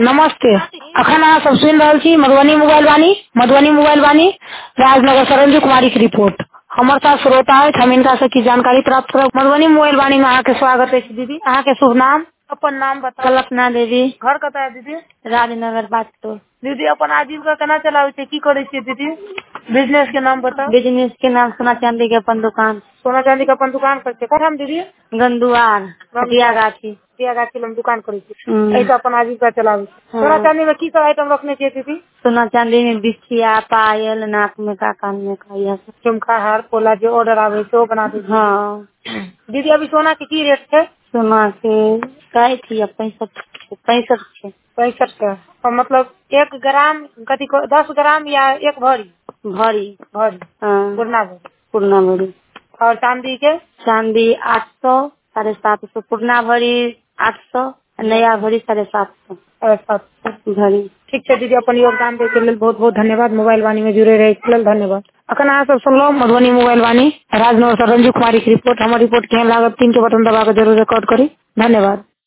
नमस्ते। अखन अहाँ सब सुन रहा छी मधुबनी मोबाइल वाणी राजनगर से रंजू कुमारी की रिपोर्ट। हमारे साथ श्रोता है, हम इनका से की जानकारी प्राप्त करब। मधुबनी मोबाइल वाणी में अहाँ के स्वागत है दीदी। अहाँ के शुभ नाम, अपन नाम बताओ। कल्पना देवी, घर कतऽ है दीदी? राजनगर बात। दीदी अपन आजीविका केना चलाबै छै, की करै छियै दीदी? बिजनेस के नाम बताओ। बिजनेस के नाम सोना चांदी के अपन दुकान, सोना चांदी के अपन दुकान करते कथम दीदी? गंदुआर हटिया गाछी। हटिया गाछी लग दुकान करै छी। ऐसा अपन आजीविका चलाबै छी। हाँ। सोना चांदी में की सब आइटम रखने छियै दीदी? सोना चांदी में बिछिया, पायल, नाक में का, कान में का, यह सब। झुमका, हार, पोला जो ऑर्डर आवे छै वो बना दे। हाँ। दीदी अभी सोना के की रेट है? सोना के कहे थी 65 65 का। और मतलब 1 ग्राम कथी 10 ग्राम या 1 भरी? भरी। भरी। हाँ। पूर्णा भरी। पूर्णा भरी। और चांदी के? चांदी 800, 750। पूर्णा भरी 800, नया भरी 750। 750 भरी। ठीक है दीदी, अपन योगदान दे के लिए बहुत बहुत धन्यवाद। मोबाइल वाणी में जुड़े रहे के लेल धन्यवाद। अखन अहाँ सब सुनलो मधुबनी मोबाइल वाणी राजनगर से रंजू कुमारी की रिपोर्ट। हमारी रिपोर्ट केहन लागत 3 के बटन दबा के जरूर रिकॉर्ड करी। धन्यवाद।